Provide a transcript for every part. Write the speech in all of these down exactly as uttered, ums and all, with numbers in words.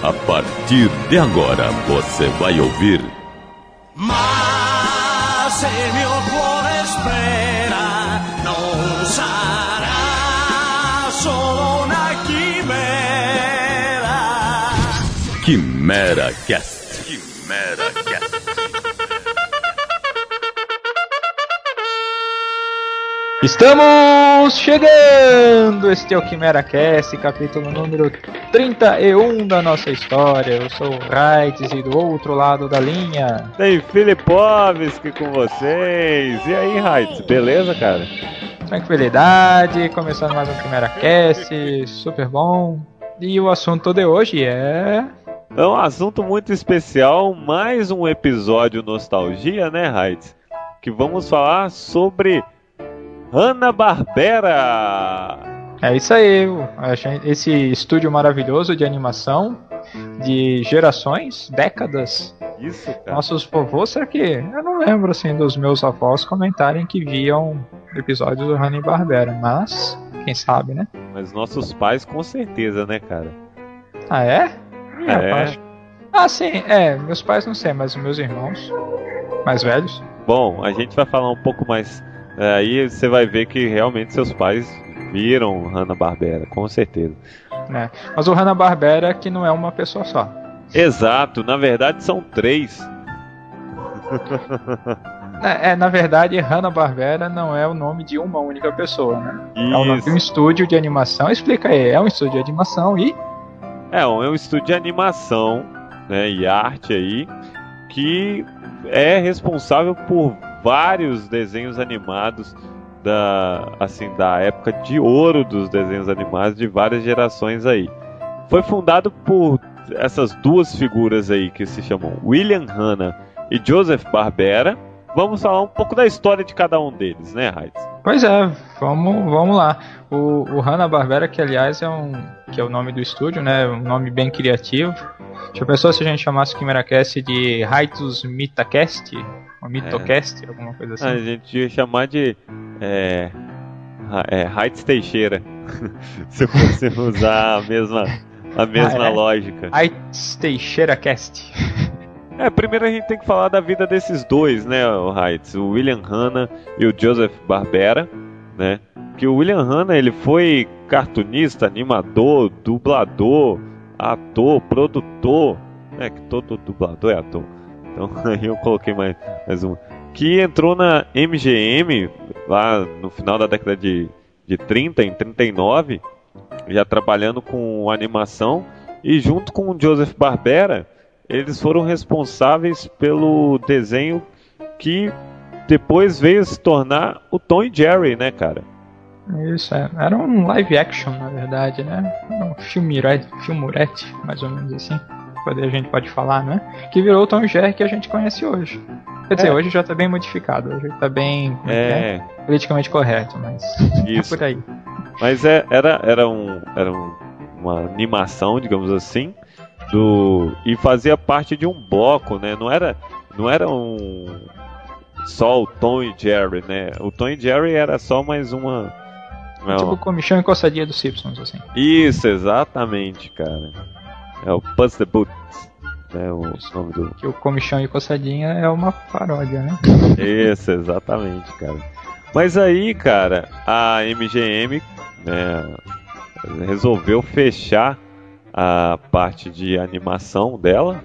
A partir de agora você vai ouvir Mas se mio cuore spera non sarà solo una chimera. Quimera Cast. Quimera Cast. Estamos chegando! Este é o Quimera Cast, capítulo número trinta e um da nossa história. Eu sou o Raites e do outro lado da linha tem Filipovski com vocês. E aí, Raites, beleza, cara? Tranquilidade, começando mais um Quimera Cast, super bom. E o assunto de hoje é... É um assunto muito especial, mais um episódio nostalgia, né, Raites? Que vamos falar sobre Hanna-Barbera. É isso aí, esse estúdio maravilhoso de animação de gerações, décadas. Isso, cara. Nossos vovôs, será que... Eu não lembro, assim, dos meus avós comentarem que viam episódios do Hanna-Barbera, mas quem sabe, né? Mas nossos pais com certeza, né, cara? Ah, é? É. Acho... Ah, sim, é, meus pais não sei, mas meus irmãos mais velhos. Bom, a gente vai falar um pouco mais... Aí você vai ver que realmente seus pais viram Hanna-Barbera, com certeza. É, mas o Hanna-Barbera que não é uma pessoa só. Exato, na verdade são três. É, é, na verdade, Hanna-Barbera não é o nome de uma única pessoa, né? Isso. É o nome de um estúdio de animação. Explica aí, é um estúdio de animação e... É, um, é um estúdio de animação, né, e arte aí, que é responsável por vários desenhos animados da, assim, da época de ouro dos desenhos animados de várias gerações aí. Foi fundado por essas duas figuras aí que se chamam William Hanna e Joseph Barbera. Vamos falar um pouco da história de cada um deles, né, Raites? Pois é, vamos, vamos lá. O, o Hanna-Barbera, que aliás é um que é o nome do estúdio, né, um nome bem criativo. Já pensou se a gente chamasse o KimeraCast de Raitos Mitacast? Ou Mitocast, é. Alguma coisa assim? A gente ia chamar de é, é, Raites Teixeira, se fosse usar a mesma, a mesma ah, é? lógica. Raites Teixeira Cast. É, primeiro a gente tem que falar da vida desses dois, né, o Raites, o William Hanna e o Joseph Barbera, né? Que o William Hanna, ele foi cartunista, animador, dublador, ator, produtor, né? Que todo dublador é ator. Então aí eu coloquei mais, mais um. Que entrou na M G M lá no final da década de, de trinta, em trinta e nove, já trabalhando com animação, e junto com o Joseph Barbera, eles foram responsáveis pelo desenho que depois veio se tornar o Tom e Jerry, né, cara? Isso, é. Era um live action, na verdade, né? Era um filmurete, filmurete, mais ou menos assim. A gente pode falar, né? Que virou o Tom e Jerry que a gente conhece hoje. Quer dizer, é. hoje já tá bem modificado, hoje tá bem é. É, politicamente correto, mas isso. É por aí. Mas é, era, era, um, era um, uma animação, digamos assim, do e fazia parte de um bloco, né? Não era, não era um só o Tom e Jerry, né? O Tom e Jerry era só mais uma... Tipo uma... comichão e coçadinha dos Simpsons, assim. Isso, exatamente, cara. É o Puss the Boots, né, o nome do... Que o comichão e coçadinha é uma paródia, né? Isso, exatamente, cara. Mas aí, cara, a M G M, né, resolveu fechar a parte de animação dela.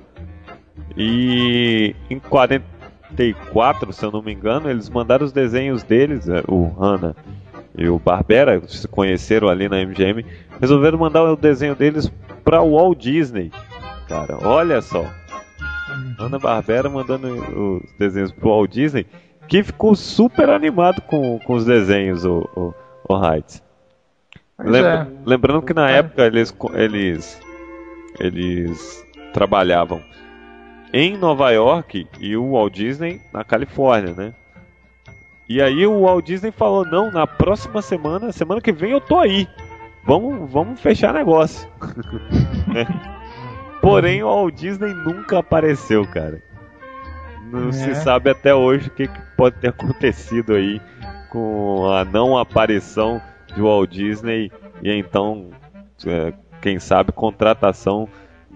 E em quarenta e quatro, se eu não me engano, eles mandaram os desenhos deles, o Hanna e o Barbera, se conheceram ali na M G M, resolveram mandar o desenho deles pra Walt Disney, cara, olha só. Hanna-Barbera mandando os desenhos pro Walt Disney, que ficou super animado com, com os desenhos, o, o, o Raites. Lembra, é. Lembrando que na é. época eles, eles, eles trabalhavam em Nova York e o Walt Disney na Califórnia, né? E aí o Walt Disney falou, não, na próxima semana, semana que vem eu tô aí. Vamos, vamos fechar negócio. Porém, o Walt Disney nunca apareceu, cara. Não é. se sabe até hoje o que, que pode ter acontecido aí com a não aparição de Walt Disney e então, é, quem sabe, contratação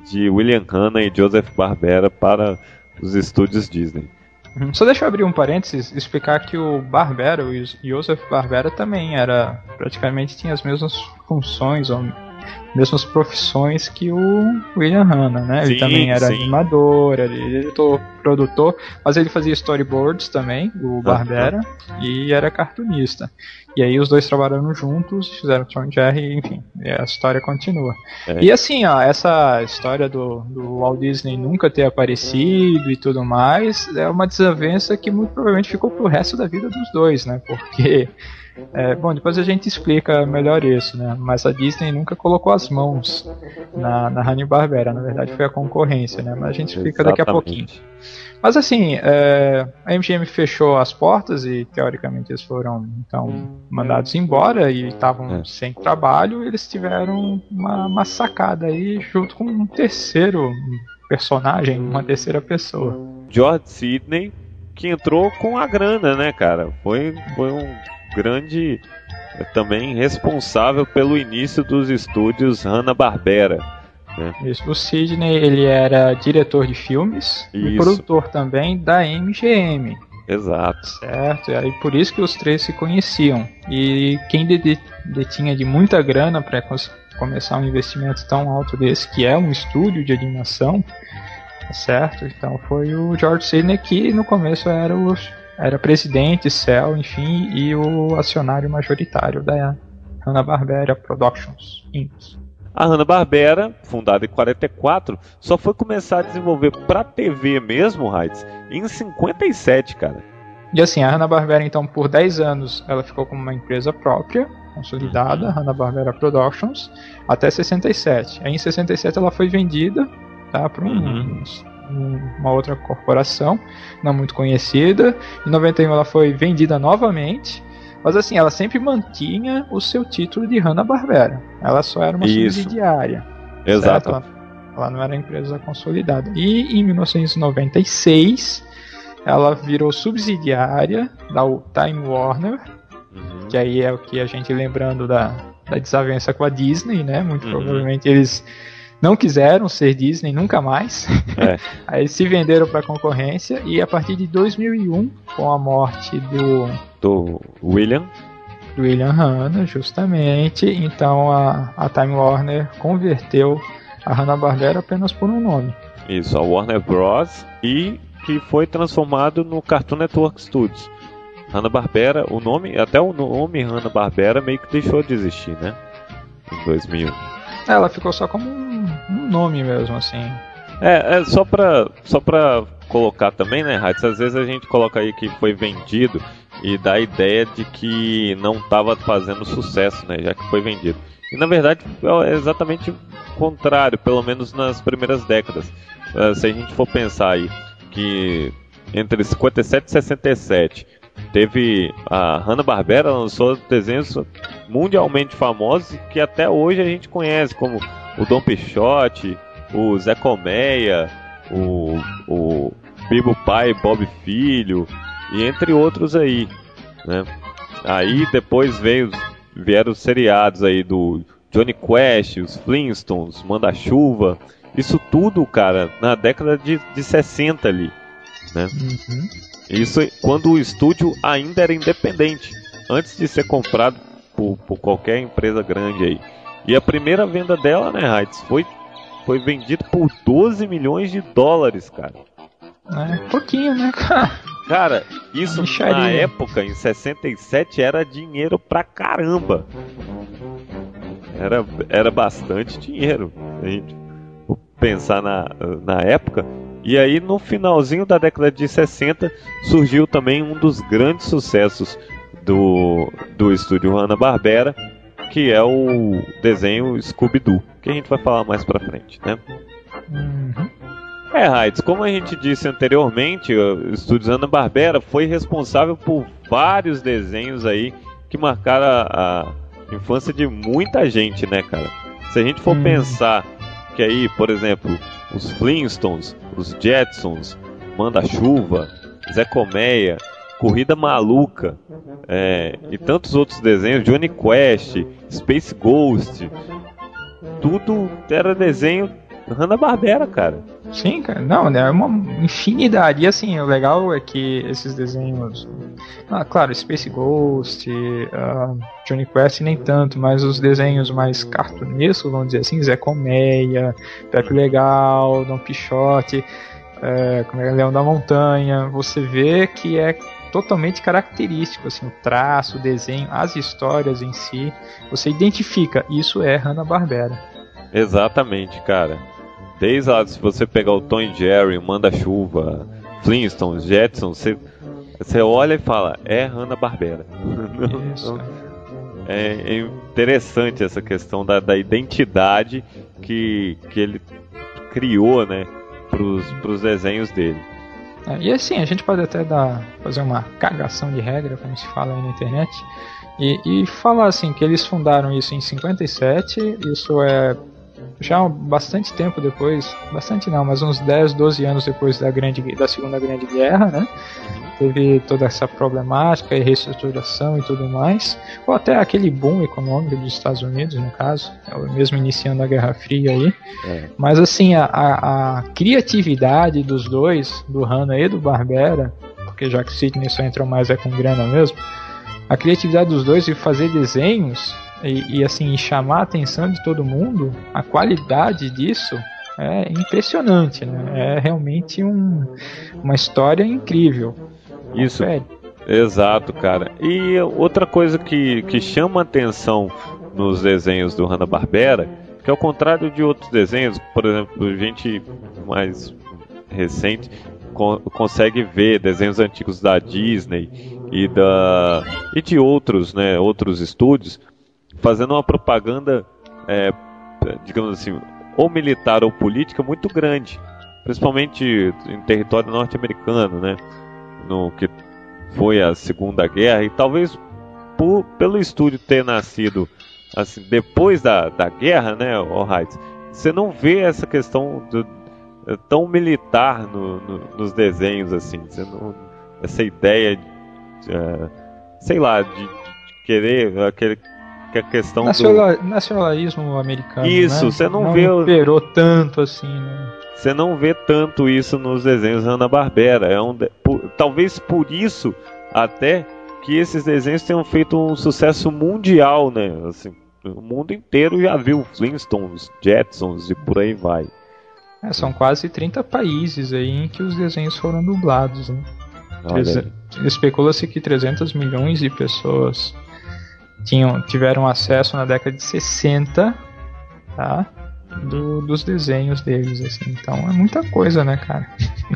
de William Hanna e Joseph Barbera para os estúdios Disney. Só deixa eu abrir um parênteses e explicar que o Barbera, o Joseph Barbera, também era, praticamente tinha as mesmas funções, ou mesmas profissões que o William Hanna, né? Ele Sim, também era sim. animador, era editor, produtor, mas ele fazia storyboards também, o Barbera, e era cartunista. E aí os dois trabalharam juntos, fizeram Tom e Jerry, enfim, e a história continua. É. E assim, ó, essa história do, do Walt Disney nunca ter aparecido e tudo mais, é uma desavença que muito provavelmente ficou pro resto da vida dos dois, né? Porque, é, bom, depois a gente explica melhor isso, né? Mas a Disney nunca colocou as mãos na, na Hanna-Barbera, na verdade foi a concorrência, né? Mas a gente explica daqui a pouquinho. Mas assim, é, a M G M fechou as portas e teoricamente eles foram então mandados embora e estavam É. sem trabalho. Eles tiveram uma, uma sacada aí junto com um terceiro personagem, uma terceira pessoa. George Sidney, que entrou com a grana, né, cara? Foi, foi um grande, é, também responsável pelo início dos estúdios Hanna-Barbera. Isso. O Sidney, ele era diretor de filmes e Isso. produtor também da M G M. Exato. Certo, e aí por isso que os três se conheciam. E quem de- detinha de muita grana para começar um investimento tão alto desse, que é um estúdio de animação, certo? Então foi o George Sidney, que no começo era o era presidente, C E O, enfim, e o acionário majoritário da Hanna-Barbera Productions, incorporated. A Hanna-Barbera, fundada em quarenta e quatro, só foi começar a desenvolver pra T V mesmo, Heights, em cinquenta e sete, cara. E assim, a Hanna-Barbera, então, por dez anos, ela ficou como uma empresa própria, consolidada, Hanna-Barbera Productions, até sessenta e sete. Aí em sessenta e sete ela foi vendida, tá, para um, Uhum. um, uma outra corporação, não muito conhecida. Em noventa e um ela foi vendida novamente, mas assim, ela sempre mantinha o seu título de Hanna-Barbera. Ela só era uma Isso. subsidiária. Exato. Certo? Ela, ela não era empresa consolidada. E em mil novecentos e noventa e seis ela virou subsidiária da Time Warner, Uhum. que aí é o que a gente lembrando da, da desavença com a Disney, né? Muito Uhum. provavelmente eles não quiseram ser Disney nunca mais. É. Aí eles se venderam para a concorrência e a partir de dois mil e um, com a morte do Do William. do William Hanna, justamente, então a, a Time Warner converteu a Hanna-Barbera apenas por um nome. Isso, a Warner Bros. E que foi transformado no Cartoon Network Studios. Hanna-Barbera, o nome, até o nome Hanna-Barbera meio que deixou de existir, né? Em dois mil. Ela ficou só como um, um nome mesmo, assim. É, é só pra, só pra colocar também, né, Heights? Às vezes a gente coloca aí que foi vendido e dá a ideia de que não estava fazendo sucesso, né, já que foi vendido. E na verdade é exatamente o contrário, pelo menos nas primeiras décadas. Uh, se a gente for pensar aí que entre cinquenta e sete e sessenta e sete teve a Hanna-Barbera lançou desenhos mundialmente famosos que até hoje a gente conhece, como o Dom Quixote, o Zé Colmeia, o, o Bibo Pai, Bob Filho, e entre outros aí, né? Aí depois veio, vieram os seriados aí do Johnny Quest, os Flintstones, Manda-Chuva, isso tudo, cara, na década de, de sessenta ali, né? Uhum. Isso quando o estúdio ainda era independente, antes de ser comprado por, por qualquer empresa grande aí. E a primeira venda dela, né, Heights, foi, foi vendida por doze milhões de dólares, cara. É, pouquinho, né, cara? Cara, isso Micharia. na época, em sessenta e sete, era dinheiro pra caramba. Era, era bastante dinheiro, se a gente for pensar na, na época. E aí, no finalzinho da década de sessenta, surgiu também um dos grandes sucessos do, do estúdio Hanna-Barbera, que é o desenho Scooby-Doo, que a gente vai falar mais pra frente, né? Uhum. É, Heights, como a gente disse anteriormente, o estúdio Hanna-Barbera foi responsável por vários desenhos aí que marcaram a, a infância de muita gente, né, cara? Se a gente for Hum. pensar que aí, por exemplo, os Flintstones, os Jetsons, Manda-Chuva, Zé Colmeia, Corrida Maluca, é, e tantos outros desenhos, Johnny Quest, Space Ghost, tudo era desenho Hanna-Barbera, cara. Sim, cara. Não, né? É uma infinidade. E assim, o legal é que esses desenhos... Ah, claro, Space Ghost, uh, Johnny Quest nem tanto, mas os desenhos mais cartunescos, vamos dizer assim, Zé Colmeia, Pepe Legal, Dom Pichote, é, como é, Leão da Montanha, você vê que é totalmente característico, assim, o traço, o desenho, as histórias em si, você identifica, isso é Hanna-Barbera. Exatamente, cara. Desde lá, se você pegar o Tom e Jerry, o Manda-Chuva, Flintstones, Jetsons, você, você olha e fala, é Hanna-Barbera. Isso. É, é interessante essa questão da, da identidade que, que ele criou, né, pros, pros desenhos dele. É, e assim, a gente pode até dar, fazer uma cagação de regra, como se fala aí na internet, e, e falar assim, que eles fundaram isso em cinquenta e sete, isso é já bastante tempo depois, bastante não, mas uns dez, doze anos depois da, grande, da Segunda Grande Guerra, né? Teve toda essa problemática e reestruturação e tudo mais, ou até aquele boom econômico dos Estados Unidos, no caso, mesmo iniciando a Guerra Fria aí. É. Mas assim, a, a, a criatividade dos dois, do Hanna e do Barbera, porque já que o Sidney só entrou mais é com grana mesmo, a criatividade dos dois de fazer desenhos e, e assim, chamar a atenção de todo mundo, a qualidade disso é impressionante, né? É realmente um, uma história incrível. Isso, exato, cara. E outra coisa que, que chama atenção nos desenhos do Hanna-Barbera, que ao contrário de outros desenhos, por exemplo, gente mais recente con- consegue ver desenhos antigos da Disney e, da, e de outros, né, outros estúdios, fazendo uma propaganda, é, digamos assim, ou militar ou política muito grande, principalmente em território norte-americano, né? No que foi a Segunda Guerra, e talvez por, pelo estúdio ter nascido assim, depois da, da guerra, né, Heights, você não vê essa questão do, tão militar no, no, nos desenhos, assim, você não, essa ideia de, uh, sei lá, de, de querer aquele, que a questão Nacional, do nacionalismo americano, isso, né? Você não, não vê operou tanto assim, né? Você não vê tanto isso nos desenhos Hanna-Barbera. É um de... por... Talvez por isso até que esses desenhos tenham feito um sucesso mundial, né? Assim, o mundo inteiro já viu Flintstones, Jetsons e por aí vai. É, são quase trinta países aí em que os desenhos foram dublados, né? Treze... Especula-se que trezentos milhões de pessoas tinham, tiveram acesso na década de sessenta, tá? Do, dos desenhos deles, assim. Então é muita coisa, né, cara?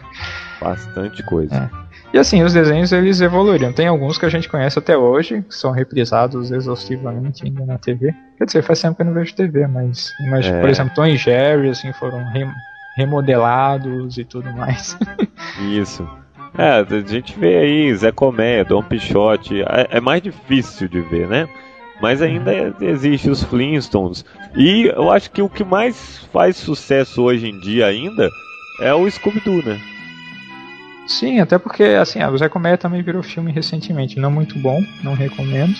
Bastante coisa. É. E assim, os desenhos eles evoluíram. Tem alguns que a gente conhece até hoje, que são reprisados exaustivamente ainda na T V. Quer dizer, faz tempo que eu não vejo T V, mas, mas é. Por exemplo, Tom e Jerry, assim, foram re- remodelados e tudo mais. Isso. É, a gente vê aí Zé Colmeia, Dom Pichote, é, é mais difícil de ver, né? Mas ainda existe os Flintstones. E eu acho que o que mais faz sucesso hoje em dia ainda é o Scooby-Doo, né? Sim, até porque assim, o Zé Colmeia também virou filme recentemente. Não muito bom, não recomendo.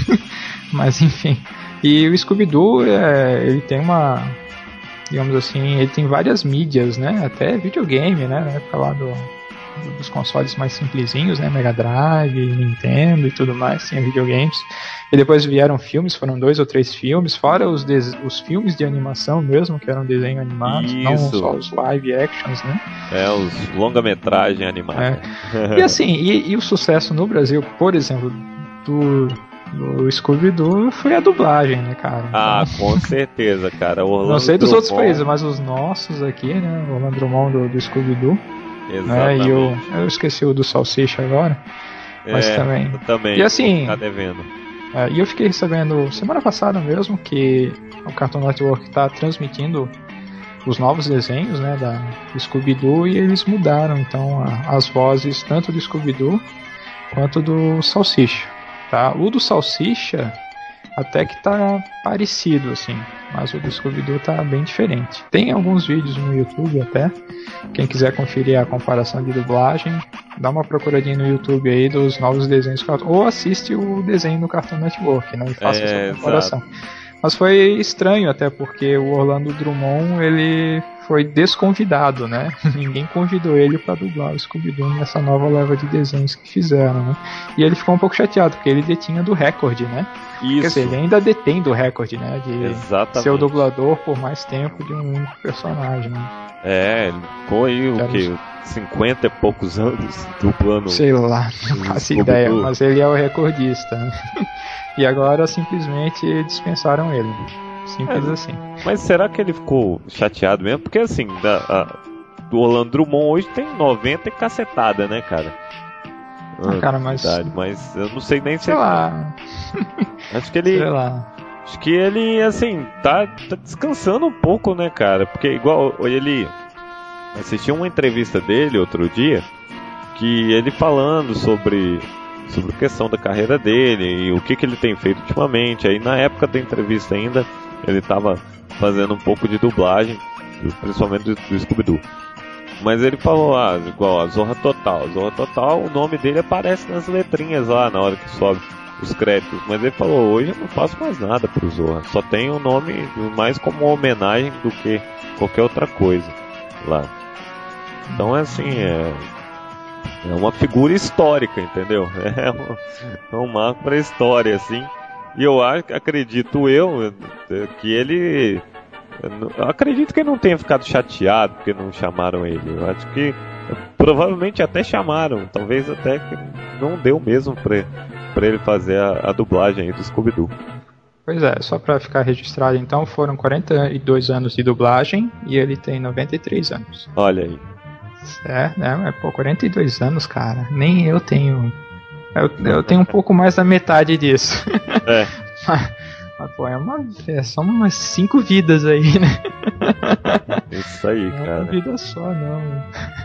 Mas enfim. E o Scooby-Doo, é, ele tem uma... digamos assim, ele tem várias mídias, né? Até videogame, né? Na época lá do... dos consoles mais simplesinhos, né, Mega Drive, Nintendo e tudo mais, tinha videogames, e depois vieram filmes, foram dois ou três filmes, fora os, des- os filmes de animação mesmo, que eram desenho animado, Isso. não só os live actions, né. É, os longa-metragem animados. É. E assim, e, e o sucesso no Brasil, por exemplo, do, do Scooby-Doo foi a dublagem, né, cara. Então, ah, com certeza, cara. Orlando não sei dos Drummond. outros países, mas os nossos aqui, né, o Orlando Drummond do, do Scooby-Doo. Exatamente. É, e eu, eu esqueci o do Salsicha agora, mas é, também. também. E assim, tá devendo. É, e eu fiquei sabendo semana passada mesmo que o Cartoon Network está transmitindo os novos desenhos, né, da do Scooby-Doo, e eles mudaram então a, as vozes tanto do Scooby-Doo quanto do Salsicha, tá? O do Salsicha até que tá parecido assim, mas o do Scooby-Doo tá bem diferente. Tem alguns vídeos no YouTube até, quem quiser conferir a comparação de dublagem, dá uma procuradinha no YouTube aí dos novos desenhos, ou assiste o desenho no Cartoon Network, né, e faça é, essa comparação. exato. Mas foi estranho até porque o Orlando Drummond, ele foi desconvidado, né? Ninguém convidou ele para dublar o Scooby-Doo nessa nova leva de desenhos que fizeram, né? E ele ficou um pouco chateado, porque ele detinha do recorde, né? Isso. Quer dizer, ele ainda detém do recorde, né? De Exatamente. ser o dublador por mais tempo de um único personagem, né? É, ele ficou aí o quê? cinquenta e poucos anos dublando. Sei lá, não faço ideia, mas ele é o recordista, né? E agora simplesmente dispensaram ele. Simples é, assim. Mas será que ele ficou chateado mesmo? Porque assim, da, a, do Orlando Drummond hoje tem noventa e cacetada, né, cara? Ah, cara, mas... Verdade, mas eu não sei nem se... Sei lá. Acho que ele... Sei lá. Acho que ele, assim, tá, tá descansando um pouco, né, cara? Porque igual ele... Assisti uma entrevista dele outro dia, que ele falando sobre... sobre a questão da carreira dele e o que, que ele tem feito ultimamente. Aí na época da entrevista ainda, ele estava fazendo um pouco de dublagem, principalmente do, do Scooby-Doo. Mas ele falou, ah, igual a Zorra Total. Zorra Total, o nome dele aparece nas letrinhas lá na hora que sobe os créditos. Mas ele falou, hoje eu não faço mais nada pro Zorra. Só tem o nome mais como uma homenagem do que qualquer outra coisa lá. Então é assim, é... É uma figura histórica, entendeu? É um, é um marco para a história, assim. E eu acredito eu que ele... Eu acredito que ele não tenha ficado chateado porque não chamaram ele. Eu acho que provavelmente até chamaram. Talvez até que não deu mesmo para ele fazer a, a dublagem aí do Scooby-Doo. Pois é, só para ficar registrado então, foram quarenta e dois anos de dublagem e ele tem noventa e três anos. Olha aí. É, né? Pô, quarenta e dois anos, cara. Nem eu tenho. Eu, eu tenho um pouco mais da metade disso. É. mas, mas, pô, é uma. É só umas cinco vidas aí, né? Isso aí, não é cara. Uma vida só, não.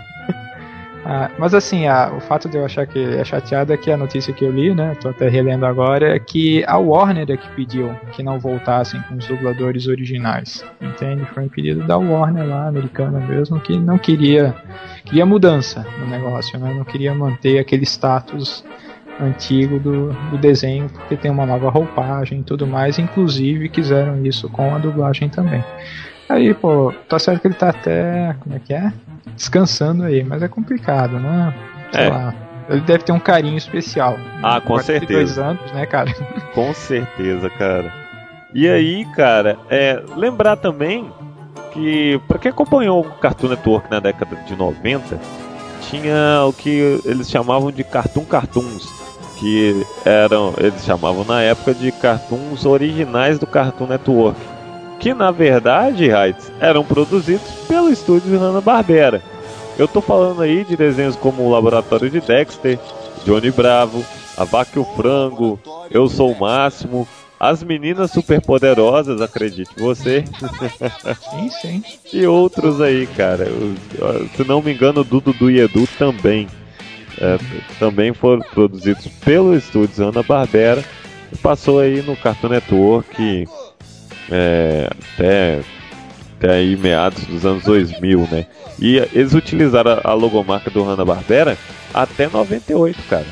Ah, mas assim, a, o fato de eu achar que é chateado é que a notícia que eu li, né? Tô até relendo agora, é que a Warner é que pediu que não voltassem com os dubladores originais. Entende? Foi um pedido da Warner lá, americana mesmo, que não queria. Queria mudança no negócio, né? Não queria manter aquele status antigo do, do desenho, porque tem uma nova roupagem e tudo mais. Inclusive quiseram isso com a dublagem também. Aí, pô, tá certo que ele tá até, como é que é? Descansando aí, mas é complicado, né? Sei é. lá. Ele deve ter um carinho especial. Ah, com certeza. quarenta e dois anos, né, cara? Com certeza, cara. E aí, cara, é, lembrar também que, pra quem acompanhou o Cartoon Network na década de noventa, tinha o que eles chamavam de Cartoon Cartoons, que eram, eles chamavam na época de cartoons originais do Cartoon Network, que na verdade, Heights, eram produzidos pelo estúdio Hanna-Barbera. Eu tô falando aí de desenhos como O Laboratório de Dexter, Johnny Bravo, A Vaca e o Frango, Eu Sou o Máximo, As Meninas Superpoderosas, acredite você. Sim, sim. E outros aí, cara. Se não me engano, Dudu do e Edu também. É, também foram produzidos pelo estúdio Hanna-Barbera. E passou aí no Cartoon Network é, até, até aí meados dos anos dois mil, né? E eles utilizaram a logomarca do Hanna-Barbera até noventa e oito, cara.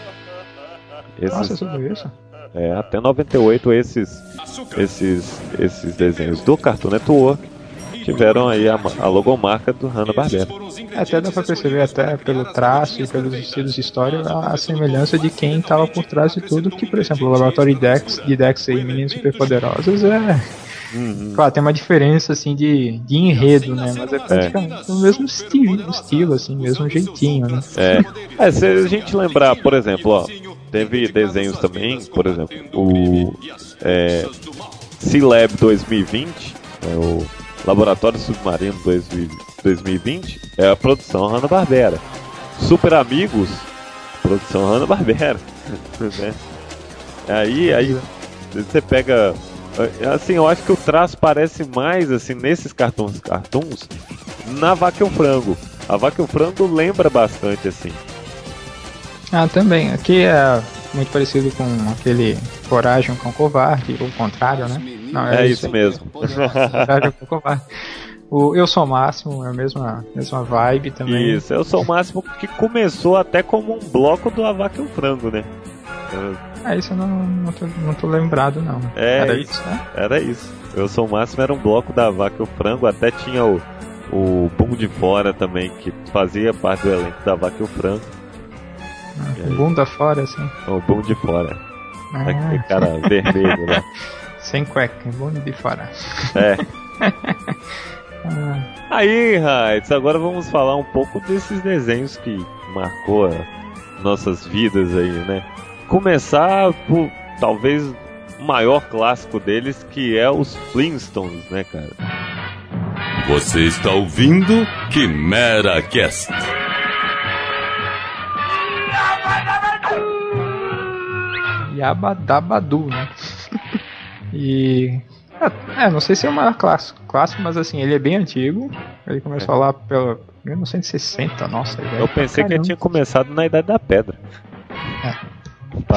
Esses, Nossa, sobre isso? É, até noventa e oito esses, esses, esses desenhos do Cartoon Network tiveram aí a, a logomarca do Hanna-Barbera. Até dá pra perceber, até pelo traço e pelos estilos de história, a semelhança de quem tava por trás de tudo, que, por exemplo, o Laboratório de Dex, de Dex e Meninas Superpoderosas é... Uhum. Claro, tem uma diferença assim de, de enredo, né? Mas é praticamente é. o mesmo estilo, estilo, assim, mesmo jeitinho, né? É. é, se a gente lembrar, por exemplo, ó, teve desenhos também, por exemplo, o é, C-Lab dois mil e vinte, é, o Laboratório Submarino dois mil e vinte, é a produção Hanna-Barbera. Super Amigos, produção Hanna-Barbera. Né? Aí, aí você pega... Assim, eu acho que o traço parece mais, assim, nesses cartões, cartoons, na Vaca e o Frango. A Vaca e o Frango lembra bastante, assim. Ah, também. Aqui é muito parecido com aquele Coragem com Covarde, ou o contrário, né? Não, é, é isso, isso mesmo. Coragem com Covarde. O Eu Sou o Máximo é a mesma, mesma vibe também. Isso, Eu Sou o Máximo, que começou até como um bloco do A Vaca e o Frango, né? Ah, isso eu não, não, tô, não tô lembrado, não. É, era isso, isso, né? Era isso. Eu Sou o Máximo era um bloco da Vaca e o Frango, até tinha o, o Bum de Fora também, que fazia parte do elenco da Vaca e o Frango. Ah, o bunda fora, assim. O Bum de Fora. Ah, Aquele cara vermelho lá. sem cueca, bunda de fora. É. Ah, Aí, Raiz, agora vamos falar um pouco desses desenhos que marcou a- nossas vidas aí, né? Começar por talvez o maior clássico deles, que é os Flintstones, né, cara? Você está ouvindo Quimera Cast. Yabadabadu, né? E. É, não sei se é o maior clássico, clássico, mas assim, ele é bem antigo. Ele começou lá pela mil novecentos e sessenta, nossa. ele é Eu pensei que ele caramba. tinha começado na Idade da Pedra. Tá.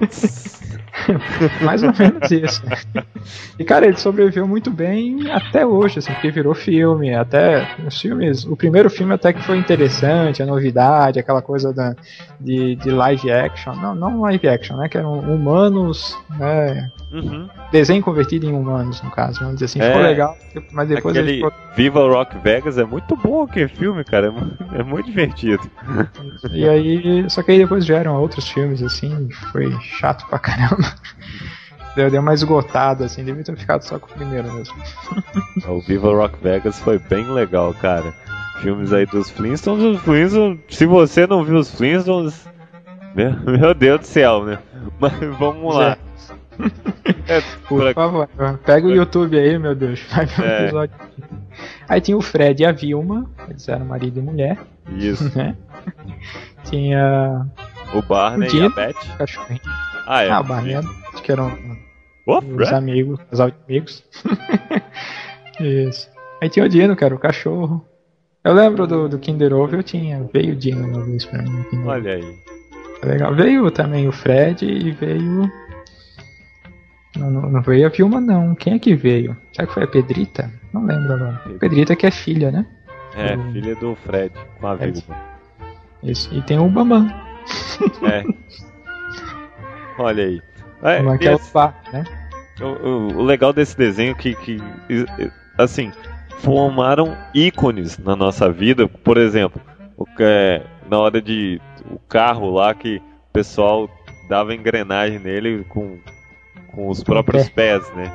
Mais ou menos isso. E cara, ele sobreviveu muito bem até hoje, assim, porque virou filme, até os filmes. O primeiro filme até que foi interessante, a novidade, aquela coisa da, de, de live action. Não, não live action, né? Que eram humanos, né? Uhum. Desenho convertido em humanos, no caso, vamos dizer assim, É. ficou legal, mas depois Aquele ele ficou... Viva Rock Vegas é muito bom aquele filme, cara. É mu- É muito divertido. E aí, só que aí depois vieram outros filmes, assim, foi chato pra caramba. Deu, deu uma esgotada, assim, devia ter ficado só com o primeiro mesmo. O Viva Rock Vegas foi bem legal, cara. Filmes aí dos Flintstones, os Flintstones, se você não viu os Flintstones, meu, meu Deus do céu, né? Mas vamos lá. É, Por pra- favor, pega o YouTube aí, meu Deus, vai ver o É. episódio. Aí tinha o Fred e a Vilma, eles eram marido e mulher, Isso. né? Tinha O Barney O Dino. e a Beth. o cachorrinho. Ah, é. Ah, o Barney, acho que eram Oh, os Fred? amigos, casal de amigos. Isso. Aí tinha o Dino, cara, o cachorro. Eu lembro do, do Kinder Ovo, eu tinha. Veio o Dino uma vez pra mim. no Kinder Ovo. Olha aí. Legal. Veio também o Fred e veio. Não, não, não veio a Vilma, não. Quem é que veio? Será que foi a Pedrita? Não lembro agora. Pedrita que é filha, né? É, Hum. filha do Fred com a É. Vilma. Isso. E tem o Bambam. É. Olha aí. É, Bambam que e é o esse- pai, né? o, o- o legal desse desenho é que, que e- e- assim, formaram ícones na nossa vida. Por exemplo, o, que é, na hora de o carro lá que o pessoal dava engrenagem nele com, com os próprios pés, né?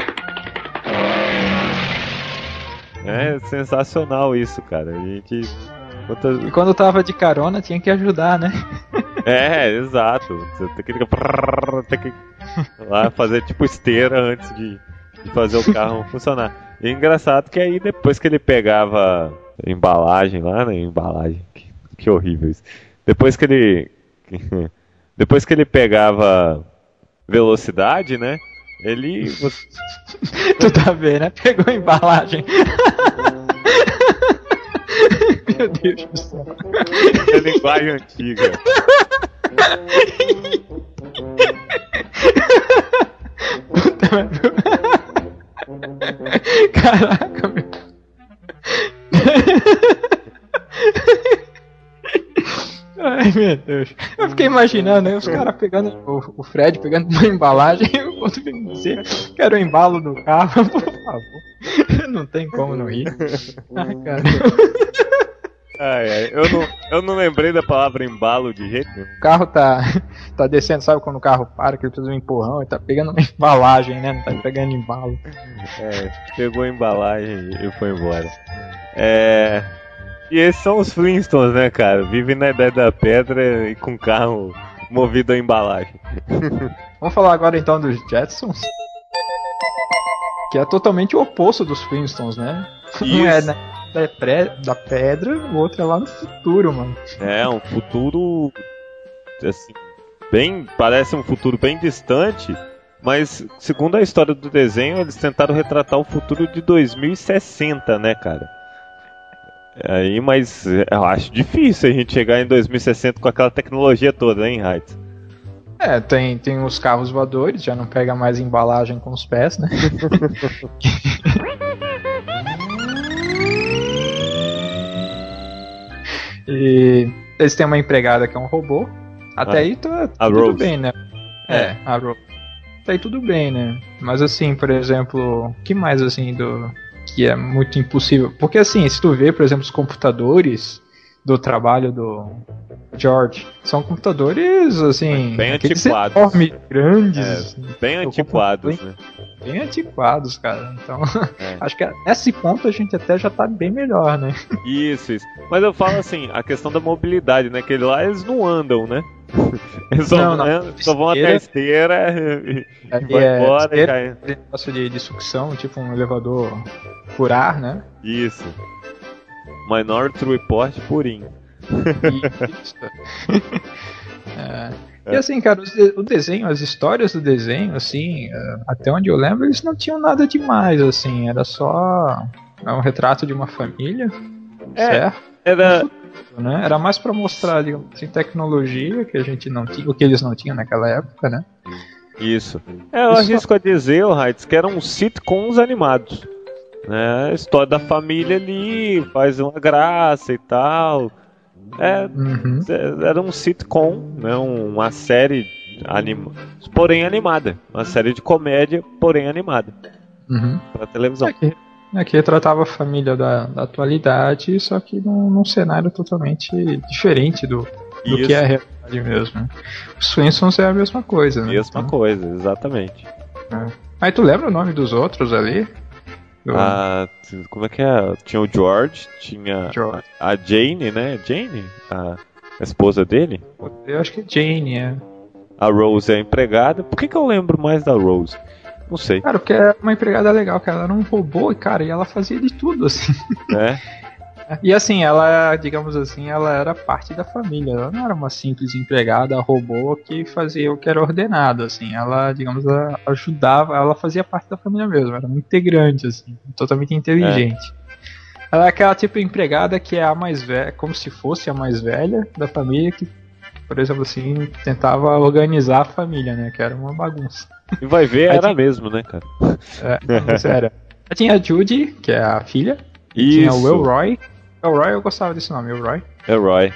É sensacional isso, cara. A gente. quantas- E quando tava de carona tinha que ajudar, né? É, exato. Você tem que, tem que ir lá fazer tipo esteira antes de, de fazer o carro funcionar. E é engraçado que aí depois que ele pegava embalagem lá, né? Embalagem, que, que horrível isso. Depois que ele. Depois que ele pegava velocidade, né? Ele. você- Tu tá vendo, né? Pegou a embalagem. Meu Deus do céu. É linguagem antiga. Puta merda. Caraca, meu. Ai, meu Deus. Eu fiquei imaginando aí os caras pegando, o, o Fred pegando uma embalagem e o outro vem dizer que era o embalo do carro. Por favor. Não tem como não ir. Ai, cara. Ai, ai, eu, não, eu não lembrei da palavra embalo de jeito nenhum. O carro tá, tá descendo, sabe quando o carro para, que ele precisa de um empurrão, ele tá pegando uma embalagem, né? Não tá pegando embalo. É, pegou a embalagem e foi embora. É. E esses são os Flintstones, né, cara? Vivem na Idade da Pedra e com carro movido a embalagem. Vamos falar agora então dos Jetsons. Que é totalmente o oposto dos Flintstones, né? Um é na, da, pré, da pedra, o outro é lá no futuro, mano. É, um futuro. Assim. Bem. Parece um futuro bem distante. Mas, segundo a história do desenho, eles tentaram retratar o futuro de dois mil e sessenta, né, cara? Aí, mas eu acho difícil a gente chegar em dois mil e sessenta com aquela tecnologia toda, hein, Height? É, tem, tem os carros voadores, já não pega mais embalagem com os pés, né? E eles têm uma empregada que é um robô. Até Ah, aí tá, tá a tudo Rose. bem, né? É, a Rose. Até aí tudo bem, né? Mas assim, por exemplo, o que mais assim do. Que que é muito impossível. Porque assim, se tu vê, por exemplo, os computadores do trabalho do George, são computadores assim, bem aqueles antiquados, enormes, grandes, é, bem antiquados, bem, né? Bem antiquados, cara. Então, é. acho que nesse ponto a gente até já tá bem melhor, né? Isso, isso. Mas eu falo assim, a questão da mobilidade, né? Que lá eles não andam, né? Eles só, não, não. Né? só vão até a esteira e, é, e vai é, embora e cai. Aquele negócio de, de sucção, tipo um elevador por ar, né? Isso. Minority Report purinho. Isso. é. E assim, cara, o desenho, as histórias do desenho, assim, até onde eu lembro, eles não tinham nada demais, assim, era só um retrato de uma família, é, certo? Era... Né? Era mais pra mostrar, digamos assim, tecnologia que a gente não tinha, o que eles não tinham naquela época, né? Isso. É, eu arrisco a dizer, o Heights, que eram sitcoms animados. Né? A história da família ali, faz uma graça e tal. É, uhum. Era um sitcom, né? Uma série anima... porém animada. Uma série de comédia, porém animada. Uhum. Pra televisão. Aqui, aqui retratava a família da, da atualidade, só que num, num cenário totalmente diferente do, do que é a realidade mesmo. Os Swensons é a mesma coisa, né? Mesma então, coisa, exatamente. É. Aí tu lembra o nome dos outros ali? Do... Ah, como é que é? Tinha o George, tinha George. a Jane, né? Jane? A esposa dele? Eu acho que é Jane, é. A Rose é a empregada. Por que, que eu lembro mais da Rose? Não sei. Cara, porque é uma empregada legal, que ela era um robô, cara, e ela fazia de tudo, assim. É? E assim, ela, digamos assim, ela era parte da família. Ela não era uma simples empregada, robô, que fazia o que era ordenado, assim. Ela, digamos, ajudava, ela fazia parte da família mesmo. Era muito integrante, assim, totalmente inteligente. É. Ela é aquela tipo de empregada que é a mais velha, como se fosse a mais velha da família, que, por exemplo, assim, tentava organizar a família, né? Que era uma bagunça. E vai ver, Aí era tinha... mesmo, né, cara? É, isso era. Aí tinha a Judy, que é a filha. Isso. Tinha o Elroy. Elroy, eu gostava desse nome, Elroy. Elroy.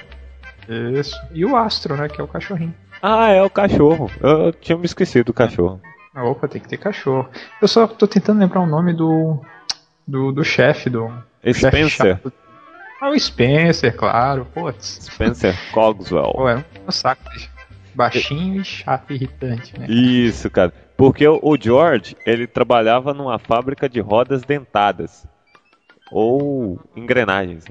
Isso. E o Astro, né, que é o cachorrinho. Ah, é o cachorro. Eu tinha me esquecido do cachorro. Opa, tem que ter cachorro. Eu só tô tentando lembrar o nome do do, do chefe, do... Spencer. Chef ah, o Spencer, claro. Putz. Spencer Cogswell. Pô, é um saco. Baixinho e chato e irritante, né? Isso, cara. Porque o George, ele trabalhava numa fábrica de rodas dentadas. Ou engrenagens.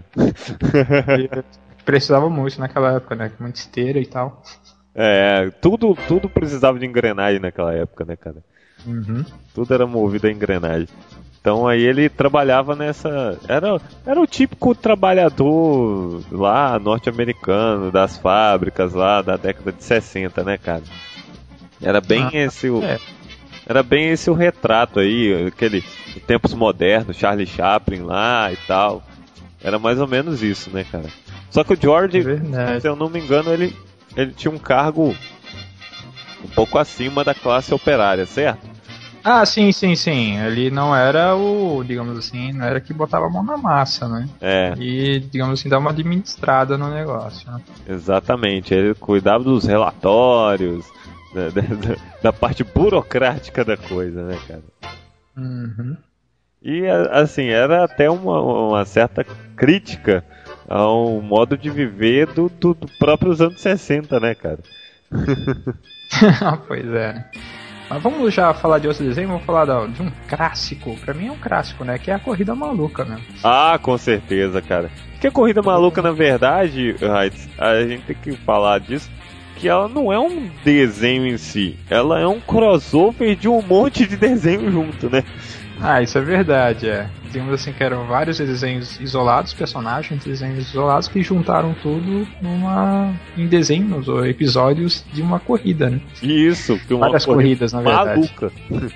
Precisava muito naquela época, né? Muita esteira e tal. É, tudo, tudo precisava de engrenagem naquela época, né, cara? Uhum. Tudo era movido a engrenagem. Então aí ele trabalhava nessa... Era, era o típico trabalhador lá, norte-americano, das fábricas lá da década de sessenta, né, cara? Era bem ah, esse o... É. Era bem esse o retrato aí, aquele tempos modernos, Charlie Chaplin lá e tal. Era mais ou menos isso, né, cara? Só que o George, é se eu não me engano, ele, ele tinha um cargo um pouco acima da classe operária, certo? Ah, sim, sim, sim. Ele não era o, digamos assim, não era que botava a mão na massa, né? É. E, digamos assim, dá uma administrada no negócio, né? Exatamente. Ele cuidava dos relatórios, da, da, da parte burocrática da coisa, né, cara? Uhum. E, assim, era até uma, uma certa crítica ao modo de viver do, do, do próprios anos sessenta, né, cara? Pois é. Mas vamos já falar de outro desenho, vamos falar de um clássico. Pra mim é um clássico, né? Que é a Corrida Maluca, né? Ah, com certeza, cara. Porque a Corrida Maluca, na verdade, a gente tem que falar disso, que ela não é um desenho em si. Ela é um crossover de um monte de desenho junto, né? Ah, isso é verdade, é. Digamos assim que eram vários desenhos isolados, personagens, desenhos isolados que juntaram tudo numa em desenhos ou episódios de uma corrida, né? Isso, que uma várias corridas, na verdade. Maluca.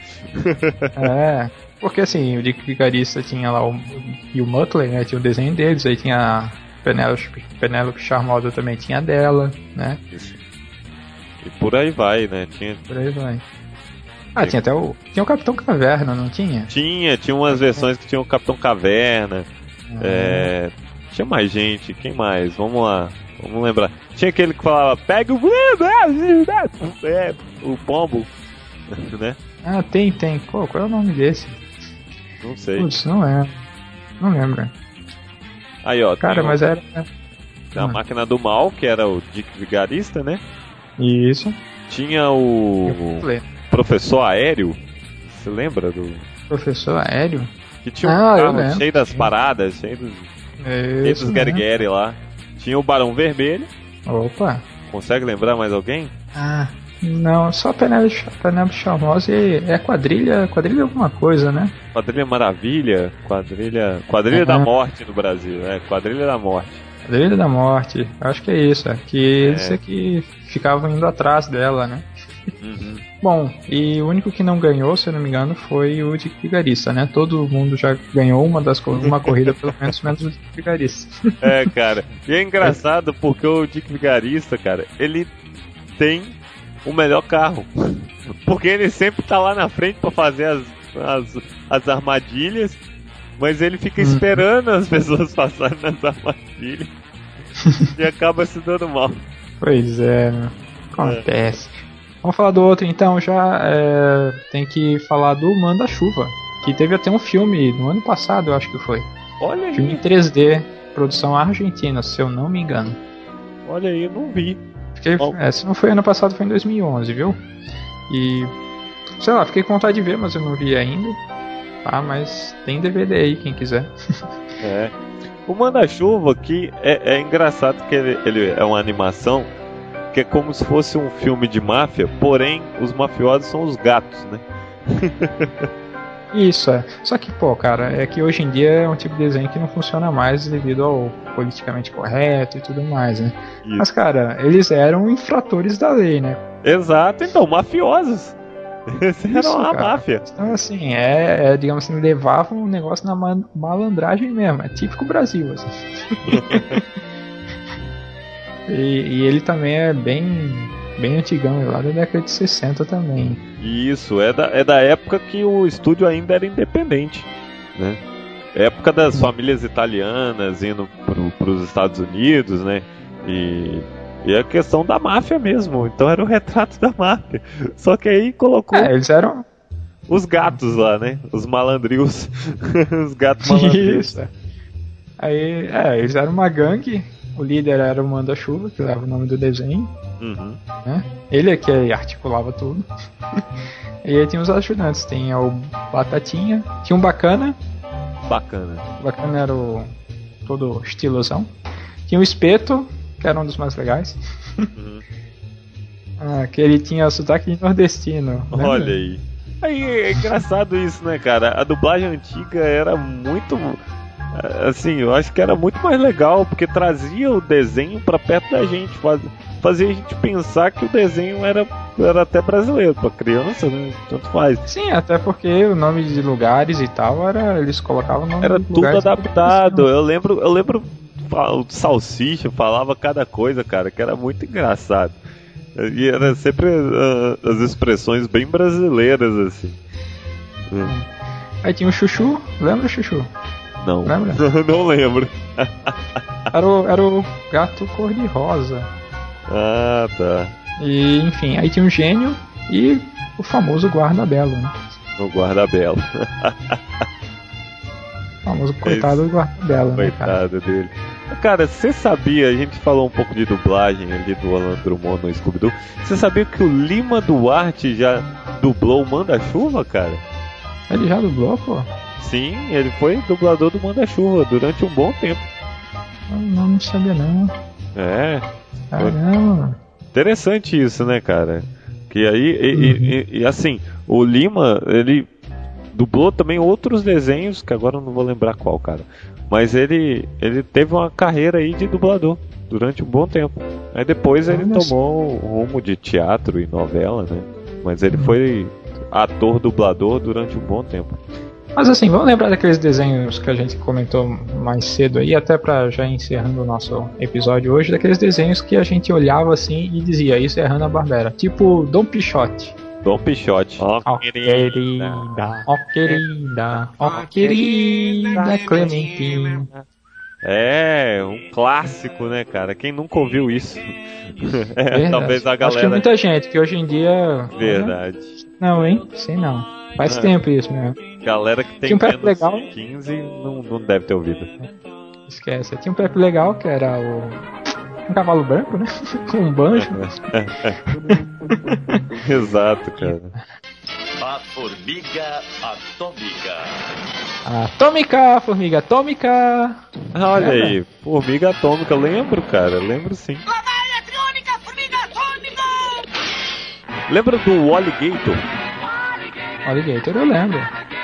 É, porque assim, o Dick Vigarista tinha lá o, e o Muttley, né? Tinha o desenho deles, aí tinha a Penélope, Penélope Charmosa também tinha dela, né? Isso. E por aí vai, né? Tinha... Por aí vai. Ah, tinha até o. Tinha o Capitão Caverna, não tinha? Tinha, tinha umas versões que tinha o Capitão Caverna. Ah. É, tinha mais gente, quem mais? Vamos lá, vamos lembrar. Tinha aquele que falava, pega o. É, o pombo, né? Ah, tem, tem. Qual, qual é o nome desse? Não sei. Putz, não é. Não lembro. Aí, ó. Cara, mas era... A Hum. Máquina do Mal, que era o Dick Vigarista, né? Isso. Tinha o Professor Aéreo. Você lembra do... Professor Aéreo? Que tinha um Ah, eu carro lembro. cheio das paradas, cheio dos, cheio Isso, dos né? Gary lá. Tinha o Barão Vermelho. Opa. Consegue lembrar mais alguém? Ah, não, só Penélope Penélope Charmosa e é quadrilha, quadrilha alguma coisa, né? Quadrilha Maravilha, Quadrilha, Quadrilha Uhum. da Morte no Brasil, é, Quadrilha da Morte. Quadrilha da Morte, acho que é isso, é que eles É. é que ficavam indo atrás dela, né? Uhum. Bom, e o único que não ganhou, se eu não me engano, foi o Dick Vigarista, né? Todo mundo já ganhou uma das co- uma corrida, pelo menos, menos o Dick Vigarista. É, cara. E é engraçado porque o Dick Vigarista, cara, ele tem o melhor carro. Porque ele sempre tá lá na frente pra fazer as, as, as armadilhas, mas ele fica Hum. esperando as pessoas passarem nas armadilhas e acaba se dando mal. Pois é, né? Acontece. Vamos falar do outro então, já é, tem que falar do Manda-Chuva, que teve até um filme no ano passado, eu acho que foi. Olha Filme em aí, três D, produção argentina, se eu não me engano. olha aí, eu não vi. Fiquei, Bom. é, se não foi ano passado, foi em dois mil e onze, viu? E, sei lá, fiquei com vontade de ver, mas eu não vi ainda. Tá, mas tem D V D aí, quem quiser. É. O Manda-Chuva aqui é, é engraçado que ele, ele é uma animação que é como se fosse um filme de máfia, porém os mafiosos são os gatos, né? Isso, é. Só que, pô, cara, é que hoje em dia é um tipo de desenho que não funciona mais devido ao politicamente correto e tudo mais, né? Isso. Mas, cara, eles eram infratores da lei, né? Exato, então, mafiosos. Eles eram Isso, uma cara. máfia. Então, assim, é, é, digamos assim, levavam o negócio na ma- malandragem mesmo. É típico Brasil, assim. e, e ele também é bem, bem antigão, é lá da década de sessenta também. Isso, é da, é da época que o estúdio ainda era independente, né? Época das famílias italianas indo para os Estados Unidos, né? E, e a questão da máfia mesmo. Então era o retrato da máfia. Só que aí colocou É, eles eram. os gatos lá, né? Os malandrios. Os gatos malandrios. Isso. é. Aí, é, eles eram uma gangue. O líder era o Manda-Chuva, que leva o nome do desenho. Uhum. Né? Ele é que articulava tudo. E aí tinha os ajudantes. Tem o Batatinha. Tinha um Bacana. Bacana. O Bacana era o todo estilosão. Tinha o Espeto, que era um dos mais legais. Uhum. Ah, que ele tinha sotaque nordestino. lembra? Olha aí. Aí é engraçado isso, né, cara? A dublagem antiga era muito. Assim, eu acho que era muito mais legal, porque trazia o desenho pra perto da gente, faz, fazia a gente pensar que o desenho era, era até brasileiro, pra criança, né? Tanto faz. Sim, até porque o nome de lugares e tal, era, eles colocavam o nome Era de tudo lugares adaptado. Eu lembro, eu lembro o Salsicha falava cada coisa, cara, que era muito engraçado. E era sempre uh, as expressões bem brasileiras, assim. Hum. Aí tinha o Chuchu, lembra o Chuchu? Não, Lembra? não lembro. Era o, era o gato cor-de-rosa. Ah, tá. E, enfim, aí tinha o Gênio e o famoso Guarda-Belo, né? No Guarda-Belo. O famoso coitado do Guarda-Belo, né, cara? Coitado dele. Cara, você sabia, a gente falou um pouco de dublagem ali do Alan Drummond no Scooby-Doo. Você sabia que o Lima Duarte já dublou o Manda-Chuva, cara? Ele já dublou, pô? Sim, ele foi dublador do Manda-Chuva durante um bom tempo. Não, não, não sabia não. É, Caramba. interessante isso, né, cara? Que aí, e, Uhum. e- e- e assim, o Lima, ele dublou também outros desenhos, que agora eu não vou lembrar qual, cara. Mas ele, ele teve uma carreira aí de dublador durante um bom tempo. Aí depois ele Olha só. tomou o rumo de teatro e novela, né? Mas ele Uhum. foi ator, dublador durante um bom tempo. Mas assim, vamos lembrar daqueles desenhos que a gente comentou mais cedo aí, até pra já encerrando o nosso episódio hoje, daqueles desenhos que a gente olhava assim e dizia, isso é Hanna-Barbera. Tipo Dom Pichote. Dom Pichote. Ó, Ó querida, ó querida, ó querida Clementina. É, um clássico, né, cara? Quem nunca ouviu isso? É, Verdade. talvez a Acho que galera. muita gente, que hoje em dia... Verdade. Não, hein? Sei não. Faz Ah. tempo isso mesmo. Galera que tem Tinha um Pepe menos legal. quinze não, não deve ter ouvido. Esquece. Tinha um Pepe legal que era o. Um cavalo branco, né? Com um banjo. Exato, cara. A formiga atômica. Atômica, formiga atômica. Ah, olha Lembra? aí, formiga atômica, eu lembro, cara, lembro sim. Lembra do Alligator? Alligator, eu lembro.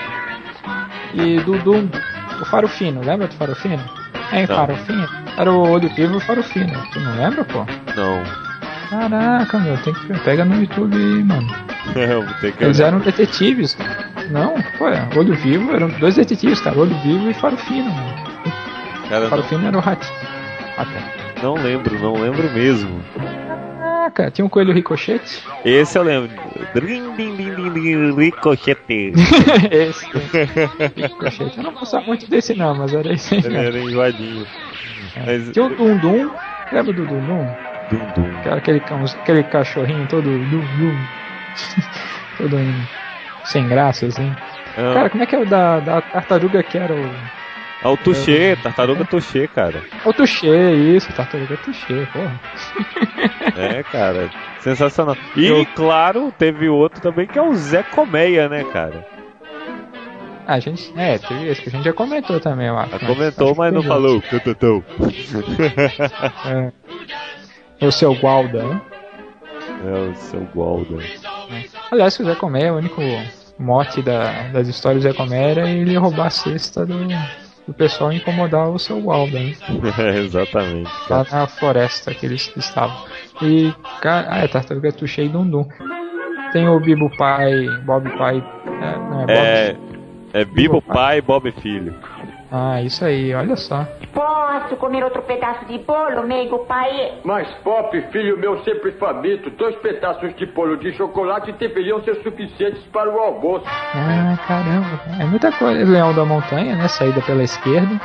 E do, do, do Faro Fino, lembra do Faro Fino? É, Não. Faro Fino? Era o Olho Vivo e o Faro Fino. Tu não lembra, pô? Não. Caraca, meu, tem que pega no YouTube aí, mano. Eu vou ter que Eles olhar. eram detetives. Não, pô, é, Olho Vivo eram dois detetives, cara. Olho Vivo e Faro Fino, mano. Cara, Faro não, Fino era o ratinho. Até. não lembro, não lembro mesmo. Caraca, tinha um coelho ricochete. Esse eu lembro. Drin, din, din, din, din, Ricochete. Esse. Ricochete. Eu não gostava muito desse não, mas era esse aí Ele mesmo. era enjoadinho. Mas... Tinha o Dum Dum. Lembra do Dum Dum? Dum, dum. Que era aquele, cão- aquele cachorrinho todo Dum Dum. todo em- sem graça, assim. Ah, Cara, como é que é o da, da tartaruga que era o... ah, o Tuxê, tartaruga Tuxê, cara. O Tuxê, isso, tartaruga Tuxê, porra. É, cara, sensacional. E, Eu- claro, teve outro também que é o Zé Colmeia, né, cara? Ah, a gente, é, teve esse que a gente já comentou também, eu acho. Já mas comentou, acho que mas não teve falou. Tututão. outro. É. O seu Gualda, né? É o seu Golda. Aliás, o Zé Comé, o único mote da, das histórias do Zé Comé era ele roubar a cesta do, do pessoal e incomodar o seu Gualda, né? É, exatamente. Lá na floresta que eles estavam. E, cara, ah, é Tartaruga Tuxê e Dundum. Tem o Bibo Pai, Bob Pai, é, não é Bob? É, é Bibo pai, Bob filho. Ah, isso aí, olha só. Posso comer outro pedaço de bolo, meigo pai? Mas, Pop, filho meu sempre faminto, dois pedaços de bolo de chocolate deveriam ser suficientes para o almoço. Ah, caramba, é muita coisa. Leão da Montanha, né? Saída pela esquerda.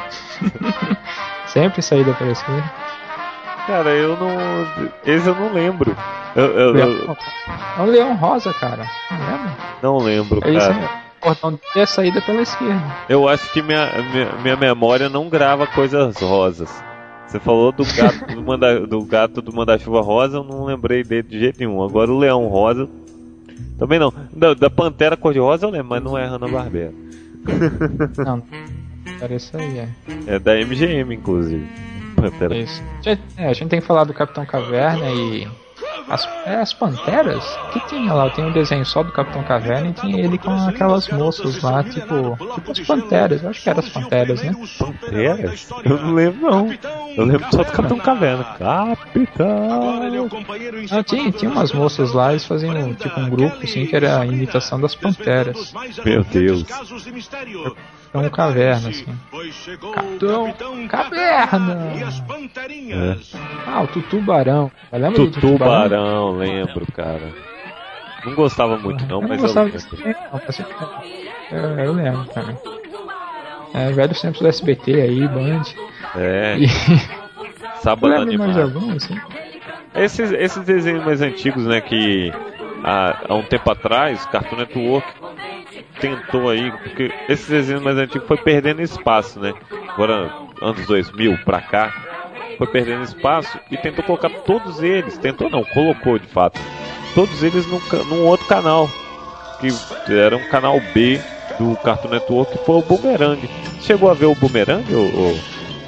Sempre saída pela esquerda. Cara, eu não. Esse eu não lembro. Eu, eu- eu É um leão rosa, cara. Não lembra? não lembro, É isso cara. aí. O portão dele é saída pela esquerda. Eu acho que minha, minha, minha memória não grava coisas rosas. Você falou do gato do, manda, do gato do manda-chuva rosa, eu não lembrei dele de jeito nenhum. Agora o leão rosa, também não. Da, da pantera cor-de-rosa eu lembro, mas não é Hanna-Barbera. Não, era isso aí, é. É da M G M, inclusive. Pantera. Isso. É, a gente tem que falar do Capitão Caverna e. As, é, as Panteras? O que tinha lá? Tem um desenho só do Capitão Caverna e tinha ele com aquelas moças lá, tipo. Tipo as Panteras, eu acho que eram as Panteras, né? Panteras? Eu não lembro, não. Eu lembro só do Capitão Caverna. Capitão! Não, tinha, tinha umas moças lá, eles faziam tipo um grupo assim que era a imitação das Panteras. Meu Deus. Então Caverna, assim. Capitão Caverna! É. Ah, o Tutubarão. Lembra do Tutubarão, lembro, cara. Não gostava muito, não, Eu não mas gostava eu disso, lembro. não, mas eu, eu, eu lembro também. É, velhos tempos do S B T aí, Band. É, E sábado lembro mais animado. algum, assim. Esses, esses desenhos mais antigos, né, que há, há um tempo atrás, Cartoon Network tentou aí, porque esses desenhos mais antigos foi perdendo espaço, né? Agora, anos dois mil pra cá, foi perdendo espaço e tentou colocar todos eles, tentou não, colocou de fato, todos eles num, ca- num outro canal, que era um canal B do Cartoon Network, que foi o Boomerang. Chegou a ver o Boomerang, ou... ou-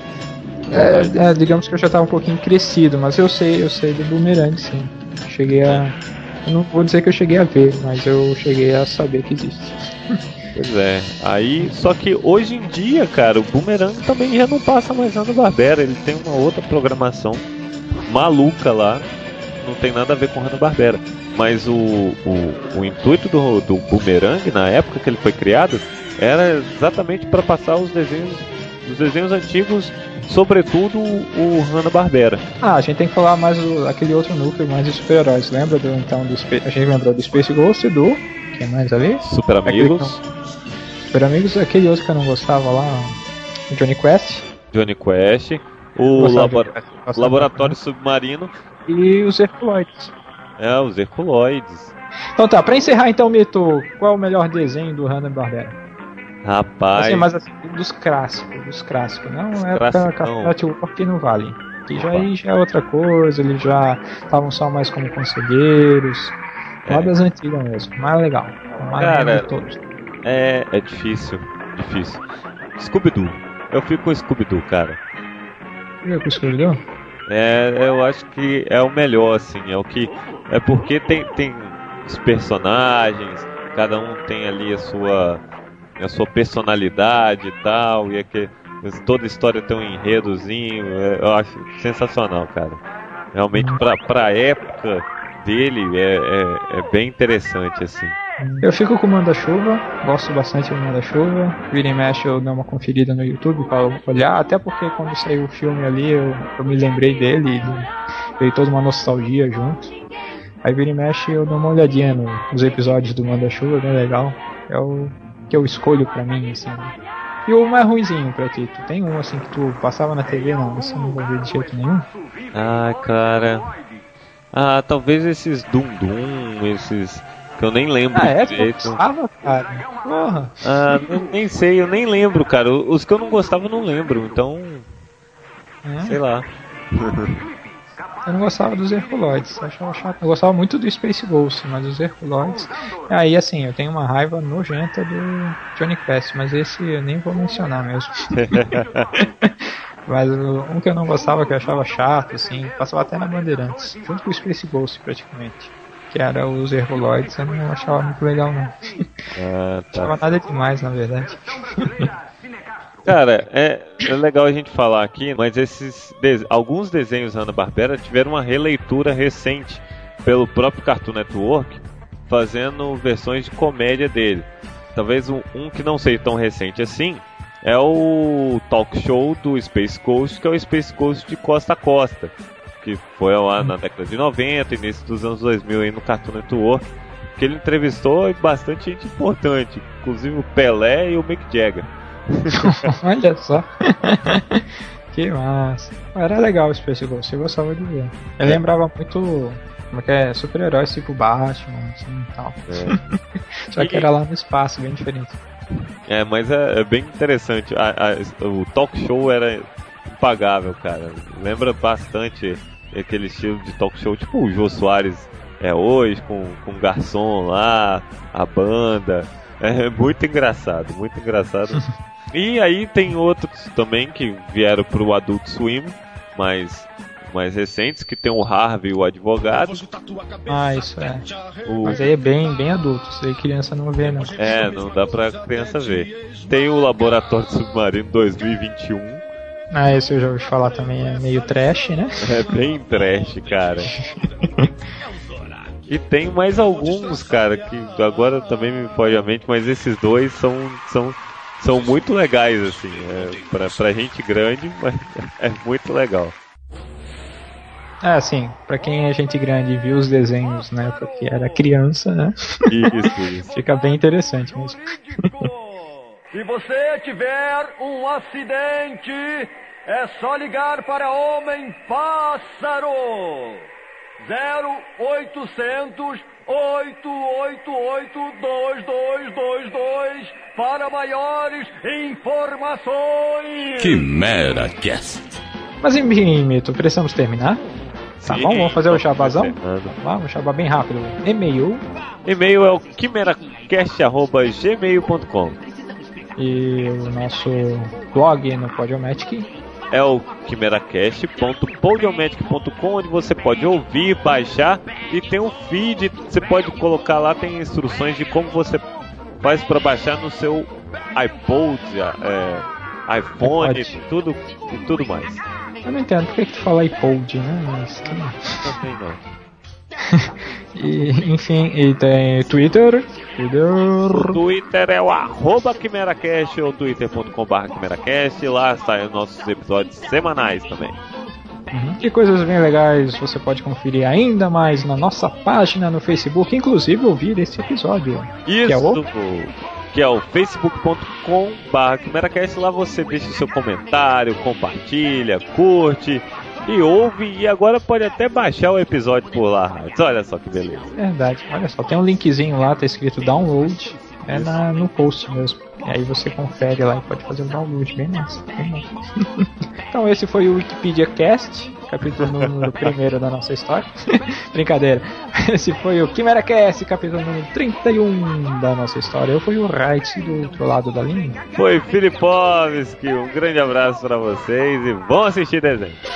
É, é, digamos que eu já tava um pouquinho crescido, mas eu sei, eu sei do Boomerang, sim. Cheguei a. Eu não vou dizer que eu cheguei a ver, mas eu cheguei a saber que existe. Pois é, aí, só que hoje em dia, cara, o Boomerang também já não passa mais Hanna-Barbera, ele tem uma outra programação maluca lá, não tem nada a ver com Hanna-Barbera, mas o, o, o intuito do, do Boomerang, na época que ele foi criado, era exatamente para passar os desenhos, os desenhos antigos, sobretudo o Hanna-Barbera. Ah, a gente tem que falar mais do, aquele outro núcleo mais de super-heróis. Lembra do então do Spa- a gente lembrou do Space Ghost e do. Quem mais ali? Super Amigos, Super Amigos, aquele outro que eu não gostava lá, o Johnny Quest. Johnny Quest, o Gostava labo- do Johnny Quest, gostava Laboratório do Submarino, Johnny Quest. E os Herculoides. é, os Herculoides. Então tá, pra encerrar então, Mito, qual é o melhor desenho do Hanna-Barbera? Rapaz. Assim, mas assim, dos clássicos, dos clássicos. Não é pra Cartoon Network não vale. Que já aí já é outra coisa, eles já estavam só mais como conselheiros. Lá É. das antigas mesmo, mais legal. Mais Cara, de todos. É, é difícil, difícil. Scooby-Doo. Eu fico com Scooby-Doo, cara. Viu que escolheu? É, eu acho que é o melhor, assim. É o que. É porque tem, tem os personagens, cada um tem ali a sua, a sua personalidade e tal. E é que toda história tem um enredozinho. é, eu acho sensacional, cara. Realmente, pra, pra época dele, é, é, é bem interessante, assim. Eu fico com o Manda-Chuva, gosto bastante do Manda-Chuva. Vira e mexe eu dou uma conferida no YouTube pra olhar, até porque quando saiu o filme ali eu, eu me lembrei dele e veio toda uma nostalgia junto. Aí vira e mexe eu dou uma olhadinha no- nos episódios do Manda-Chuva, bem legal. É o que eu escolho pra mim, assim. E o mais ruinzinho pra ti, tu tem um assim que tu passava na T V, não, você não vai ver de jeito nenhum? Ah, cara. Ah, talvez esses Dum Dum, esses que eu nem lembro Ah, é? Tu direito. gostava, cara? Porra! Ah, nem, nem sei, eu nem lembro, cara. Os que eu não gostava eu não lembro, então, É. sei lá. Eu não gostava dos Herculoides, eu achava chato. Eu gostava muito do Space Ghost, mas os Herculoides. Aí assim, eu tenho uma raiva nojenta do Johnny Quest, mas esse eu nem vou mencionar mesmo. Mas o- um que eu não gostava, que eu achava chato, assim, passava até na Bandeirantes, junto com o Space Ghost praticamente. Que era os Herculoides, eu não achava muito legal não. Ah, Não achava tá. nada demais, na verdade. Cara, é, é legal a gente falar aqui, mas esses de- alguns desenhos Hanna-Barbera tiveram uma releitura recente pelo próprio Cartoon Network, fazendo versões de comédia dele. Talvez um, um que não seja tão recente assim é o talk show do Space Ghost, que é o Space Ghost de Costa a Costa, que foi lá na década de noventa, início dos anos dois mil aí no Cartoon Network, que ele entrevistou bastante gente importante, inclusive o Pelé e o Mick Jagger. Olha só. Que massa. Era legal o Space Ghost, eu gostava de ver. Eu lembrava muito como é que é, super-heróis tipo Batman, assim e tal. É. Só que era lá no espaço, bem diferente. É, mas é, é bem interessante. A- a- o talk show era impagável, cara. Lembra bastante aquele estilo de talk show, tipo o Jô Soares é hoje, com, com o garçom lá, a banda. É muito engraçado, muito engraçado. E aí tem outros também que vieram pro Adult Swim, mais, mais recentes, que tem o Harvey, o advogado. Ah, isso é. O, Mas aí é bem, bem adulto, isso aí criança não vê, não. é, não dá pra criança ver. Tem o Laboratório Submarino dois mil e vinte e um. Ah, esse eu já ouvi falar também, é meio trash, né? É bem trash, cara. E tem mais alguns, cara, que agora também me foge a mente, mas esses dois são, são, são muito legais, assim. É, pra, pra gente grande, mas é muito legal. Ah, sim, pra quem é gente grande e viu os desenhos, né, porque era criança, né? Isso, isso. Fica bem interessante mesmo. Se você tiver um acidente, é só ligar para Homem Pássaro. zero oitocentos, oito oito oito, dois dois dois dois para maiores informações. Quimera Cast. Mas enfim, Mito, precisamos terminar? Tá Sim, bom, vamos fazer o vamos jabazão? encerrando. Vamos lá, um jabá bem rápido. E-mail E-mail é o quimeracast arroba gmail ponto com. e o nosso blog no Podiomatic. É o quimeracast ponto podiomatic ponto com, onde você pode ouvir, baixar, e tem um feed, você pode colocar lá, tem instruções de como você faz para baixar no seu iPod, é, iPhone, iPod. tudo e tudo mais. Eu não entendo por que, que tu fala iPod, né? Mas, que- Também não. E, enfim, e tem Twitter. Twitter. Twitter é o arroba quimeracast ou twitter ponto com barra quimeracast, lá saem os nossos episódios semanais também. Uhum. E coisas bem legais você pode conferir ainda mais na nossa página no Facebook, inclusive ouvir esse episódio. Isso, Que é o? que é o facebook ponto com barra quimeracast. Lá você deixa o seu comentário, compartilha, curte e ouve, e agora pode até baixar o episódio por lá. Olha só que beleza. Verdade, olha só, tem um linkzinho lá, tá escrito download, é na, no post mesmo. E aí você confere lá e pode fazer o download, bem massa, bem massa. Então esse foi o Wikipedia Cast, capítulo número primeiro da nossa história. Brincadeira. Esse foi o Quimera Cast, capítulo número trinta e um da nossa história. Eu fui o Wright do outro lado da linha. Foi Filipovski, um grande abraço pra vocês e vão assistir desenho.